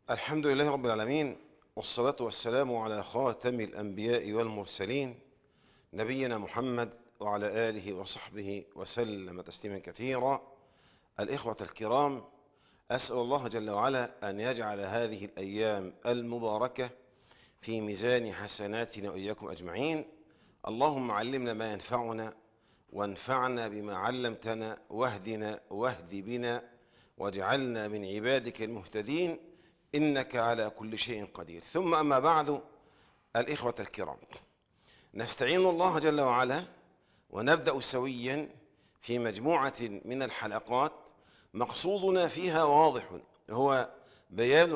الحمد لله رب العالمين، والصلاة والسلام على خاتم الأنبياء والمرسلين نبينا محمد وعلى آله وصحبه وسلم تسليما كثيرا. الإخوة الكرام، أسأل الله جل وعلا أن يجعل هذه الأيام المباركة في ميزان حسناتنا وإياكم أجمعين. اللهم علمنا ما ينفعنا وانفعنا بما علمتنا واهدنا واهد بنا واجعلنا من عبادك المهتدين إنك على كل شيء قدير. ثم أما بعد، الإخوة الكرام، نستعين الله جل وعلا ونبدأ سويا في مجموعة من الحلقات مقصودنا فيها واضح، هو بيان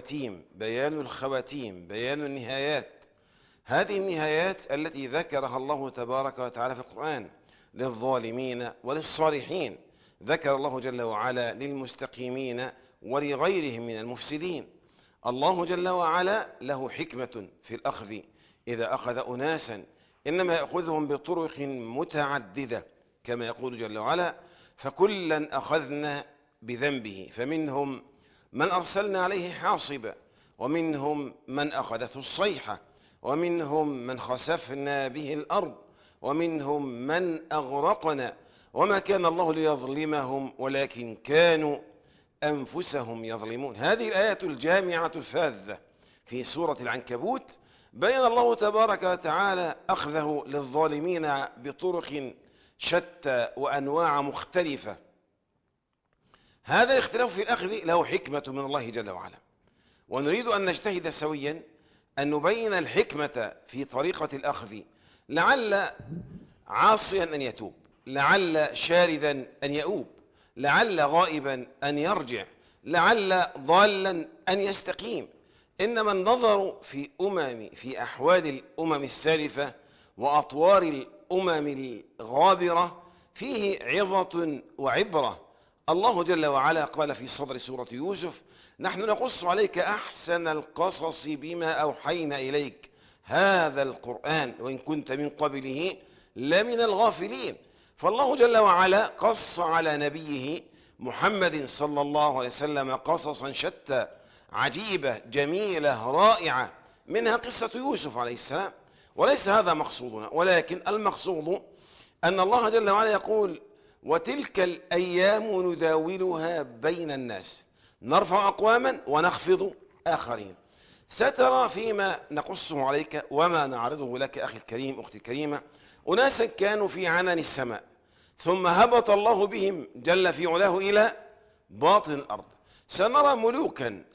الخواتيم، بيان النهايات. هذه النهايات التي ذكرها الله تبارك وتعالى في القرآن للظالمين وللصالحين. ذكر الله جل وعلا للمستقيمين ولغيرهم من المفسدين. الله جل وعلا له حكمة في الأخذ، إذا أخذ أناسا إنما يأخذهم بطرق متعددة، كما يقول جل وعلا: فكلا أخذنا بذنبه فمنهم من أرسلنا عليه حاصبا ومنهم من أخذته الصيحة ومنهم من خسفنا به الأرض ومنهم من أغرقنا وما كان الله ليظلمهم ولكن كانوا أنفسهم يظلمون. هذه الآيات الجامعة الفاذة في سورة العنكبوت بين الله تبارك وتعالى أخذه للظالمين بطرق شتى وأنواع مختلفة. هذا الاختلاف في الأخذ له حكمة من الله جل وعلا، ونريد أن نجتهد سويا أن نبين الحكمة في طريقة الأخذ، لعل عاصيا أن يتوب، لعل شاردا أن يؤوب، لعل غائبا أن يرجع، لعل ضالا أن يستقيم. إنما النظر في أحوال الأمم السالفة وأطوار الأمم الغابرة فيه عظة وعبرة. الله جل وعلا قال في صدر سورة يوسف: نحن نقص عليك أحسن القصص بما أوحينا إليك هذا القرآن وإن كنت من قبله لمن الغافلين. فالله جل وعلا قص على نبيه محمد صلى الله عليه وسلم قصصا شتى عجيبة جميلة رائعة، منها قصة يوسف عليه السلام. وليس هذا مقصودنا، ولكن المقصود أن الله جل وعلا يقول: وتلك الأيام نداولها بين الناس نرفع أقواما ونخفض آخرين. سترى فيما نقصه عليك وما نعرضه لك أخي الكريم أختي الكريمة أناسا كانوا في عنان السماء ثم هبط الله بهم جل في علاه إلى باطن الأرض. سنرى ملوكا،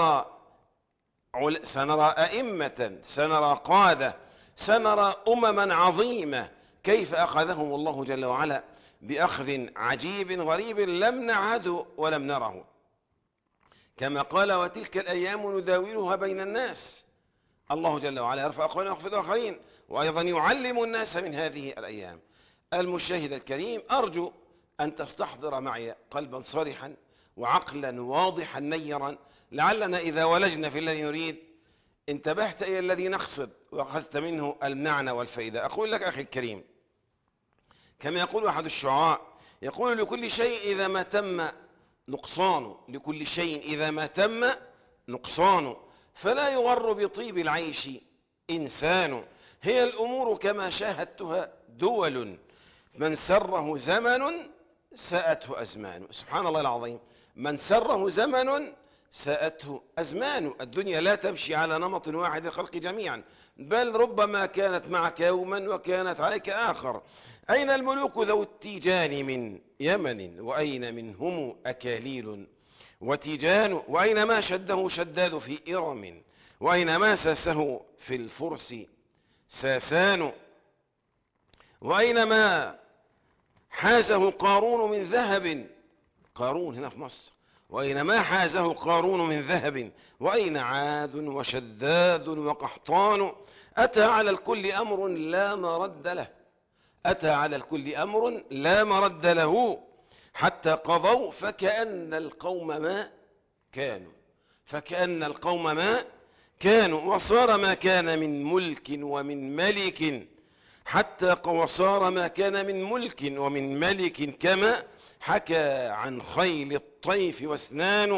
سنرى أئمة، سنرى قادة، سنرى أمما عظيمة كيف أخذهم الله جل وعلا بأخذ عجيب غريب لم نعهده ولم نره. كما قال: وتلك الأيام نداولها بين الناس. الله جل وعلا يرفع أقواما ويخفض آخرين، وأيضا يعلم الناس من هذه الأيام. المشاهد الكريم، أرجو أن تستحضر معي قلبا صالحا وعقلا واضحا نيرا، لعلنا إذا ولجنا في الذي نريد انتبهت إلى الذي نقصد وأخذت منه المعنى والفائدة. أقول لك أخي الكريم، كما يقول أحد الشعراء، يقول: لكل شيء إذا ما تم نقصان، لكل شيء إذا ما تم نقصان، فلا يغر بطيب العيش إنسان. هي الأمور كما شاهدتها دول، من سره زمن ساءته أزمان. سبحان الله العظيم، من سره زمن ساءته أزمان. الدنيا لا تمشي على نمط واحد الخلق جميعا، بل ربما كانت معك يوما وكانت عليك آخر. أين الملوك ذو التيجان من يمن، وأين منهم أكاليل وتيجان، وأين ما شده شداد في إرم، وأين ما ساسه في الفرس ساسان، وأين ما حازه قارون من ذهب، قارون هنا في مصر، وأين ما حازه قارون من ذهب، وأين عاد وشداد وقحطان. أتى على الكل أمر لا مرد له، أتى على الكل أمر لا مرد له، حتى قضوا فكأن القوم ما كانوا، فكأن القوم ما كانوا، وصار ما كان من ملك ومن ملك، حتى وصار ما كان من ملك ومن ملك كما حكى عن خيل الطيف واسنان.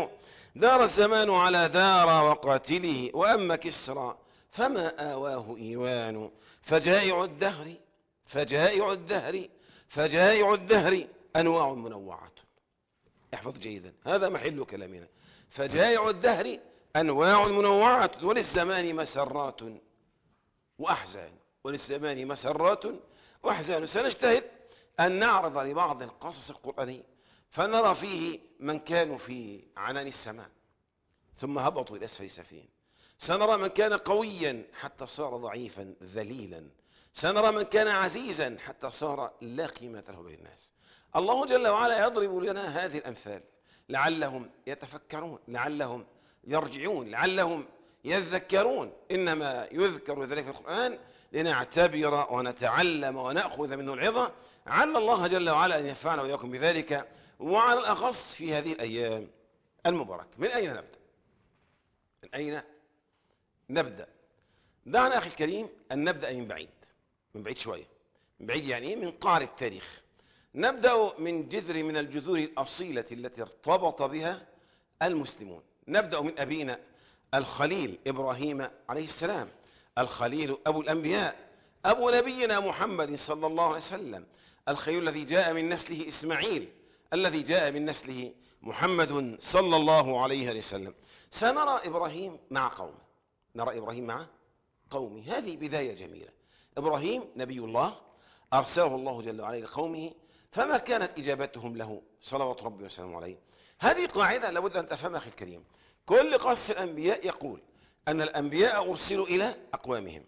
دار الزمان على دار وقاتله، وأما كسرى فما آواه إيوان. فجائع الدهر فجائع الدهر فجائع الدهر أنواع منوعة. احفظ جيدا، هذا محل كلامنا. فجائع الدهر أنواع منوعة، وللزمان مسرات وأحزان. وللزمان مسرات وأحزان. سنجتهد أن نعرض لبعض القصص القرآنية فنرى فيه من كانوا في عنان السماء ثم هبطوا إلى أسفل سافلين. سنرى من كان قويا حتى صار ضعيفا ذليلا. سنرى من كان عزيزا حتى صار لا قيمة له بين الناس. الله جل وعلا يضرب لنا هذه الأمثال لعلهم يتفكرون، لعلهم يرجعون، لعلهم يذكرون. إنما يذكر ذلك في القرآن لنعتبر ونتعلم ونأخذ منه العظة. عل الله جل وعلا أن ينفعنا وإياكم بذلك، وعلى الأخص في هذه الأيام المباركة. من أين نبدأ؟ من أين نبدأ؟ دعنا أخي الكريم أن نبدأ من بعيد، من بعيد شوية. من بعيد يعني إيه؟ من قعر التاريخ. نبدأ من جذر من الجذور الأصيلة التي ارتبط بها المسلمون. نبدأ من أبينا الخليل إبراهيم عليه السلام، الخليل أبو الأنبياء، أبو نبينا محمد صلى الله عليه وسلم، الخليل الذي جاء من نسله إسماعيل، الذي جاء من نسله محمد صلى الله عليه وسلم. سنرى إبراهيم مع قومه، نرى إبراهيم مع قومه. هذه بداية جميلة. إبراهيم نبي الله أرسله الله جل وعلا لقومه، فما كانت إجابتهم له صلوات ربي وسلامه عليه؟ هذه قاعدة لابد أن تفهمها أخي الكريم. كل قصص الأنبياء يقول أن الأنبياء أرسلوا إلى أقوامهم،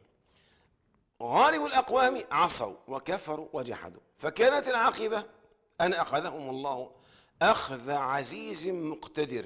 غالب الأقوام عصوا وكفروا وجحدوا، فكانت العاقبة أن أخذهم الله أخذ عزيز مقتدر.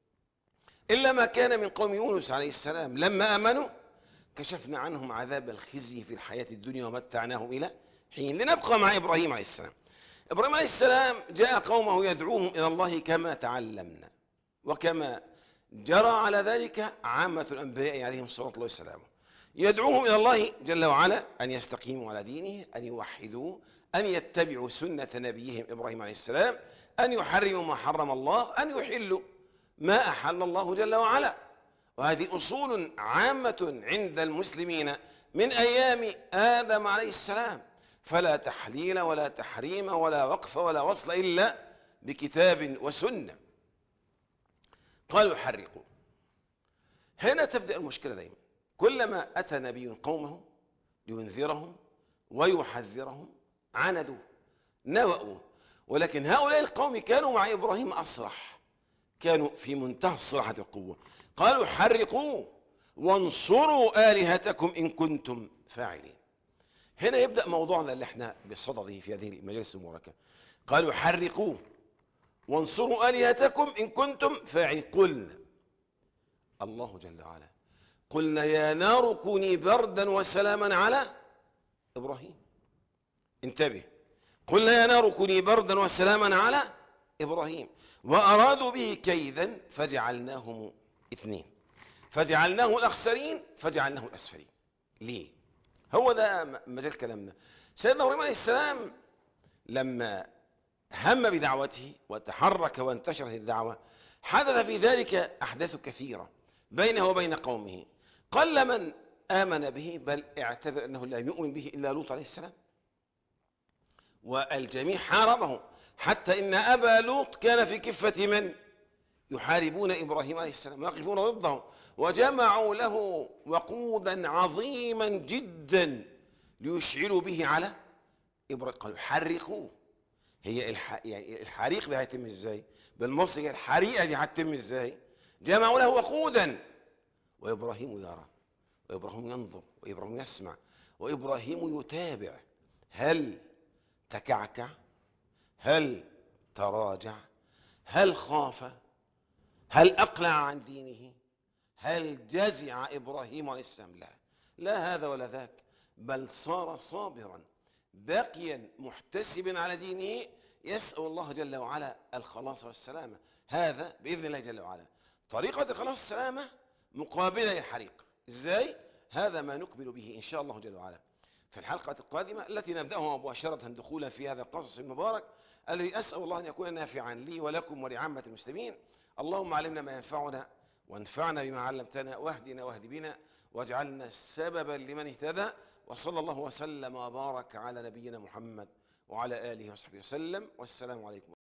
إلا ما كان من قوم يونس عليه السلام، لما آمنوا كشفنا عنهم عذاب الخزي في الحياة الدنيا ومتعناهم إلى حين. لنبقى مع إبراهيم عليه السلام. إبراهيم عليه السلام جاء قومه يدعوهم إلى الله كما تعلمنا وكما جرى على ذلك عامة الأنبياء عليهم الصلاة الله والسلام. يدعوهم إلى الله جل وعلا أن يستقيموا على دينه، أن يوحدوه، أن يتبعوا سنة نبيهم إبراهيم عليه السلام، أن يحرموا ما حرم الله، أن يحلوا ما أحل الله جل وعلا. وهذه أصول عامة عند المسلمين من أيام آدم عليه السلام. فلا تحليل ولا تحريم ولا وقف ولا وصل إلا بكتاب وسنة. قالوا حرقوا. هنا تبدأ المشكلة دائما. كلما أتى نبي قومه لينذرهم ويحذرهم عاندوا نوأوا. ولكن هؤلاء القوم كانوا مع إبراهيم أصرح، كانوا في منتهى الصراحة القوة. قالوا حرقوا وانصروا آلهتكم إن كنتم فاعلين. هنا يبدأ موضوعنا اللي احنا بصدده في هذه المجالس المباركة. قالوا حرقوا وانصروا آلهتكم إن كنتم فاعلين. قلنا الله جل وعلا قلنا يا نار كوني بردا وسلاما على إبراهيم. انتبه، قلنا يا نار كوني بردا وسلاما على إبراهيم، وأرادوا به كيدا فجعلناهم اثنين، فجعلناه الأخسرين فجعلناه الأسفلين. ليه؟ هو ده مجال كلامنا. سيدنا إبراهيم عليه السلام لما هم بدعوته وتحرك وانتشرت الدعوة حدث في ذلك أحداث كثيرة بينه وبين قومه. قل من آمن به، بل اعتبر أنه لا يؤمن به إلا لوط عليه السلام، والجميع حاربه، حتى إن أبا لوط كان في كفة من يحاربون إبراهيم عليه السلام ويقفون ضده، وجمعوا له وقودا عظيما جدا ليشعلوا به على إبراهيم. قالوا حرقوه. هي يعني الحريق ده هيتم ازاي؟ بالمصري الحريقة دي هتتم ازاي؟ جمعوا له وقودا، وإبراهيم يرى، وإبراهيم ينظر، وإبراهيم يسمع، وإبراهيم يتابع. هل تكعكع؟ هل تراجع؟ هل خاف؟ هل أقلع عن دينه؟ هل جزع إبراهيم عليه السلام؟ لا، لا هذا ولا ذاك، بل صار صابرا باقيا محتسبا على دينه، يسأل الله جل وعلا الخلاص والسلامة. هذا بإذن الله جل وعلا طريقة الخلاص والسلامة مقابلة للحريق. إزاي؟ هذا ما نقبل به إن شاء الله جل وعلا في الحلقة القادمة التي نبدأها مباشرة دخولا في هذا القصص المبارك الذي أسأل الله أن يكون نافعا لي ولكم ولعامة المسلمين. اللهم علمنا ما ينفعنا وانفعنا بما علمتنا، واهدنا واهد بنا، واجعلنا سببا لمن اهتدى. وصلى الله وسلم وبارك على نبينا محمد وعلى آله وصحبه وسلم، والسلام عليكم.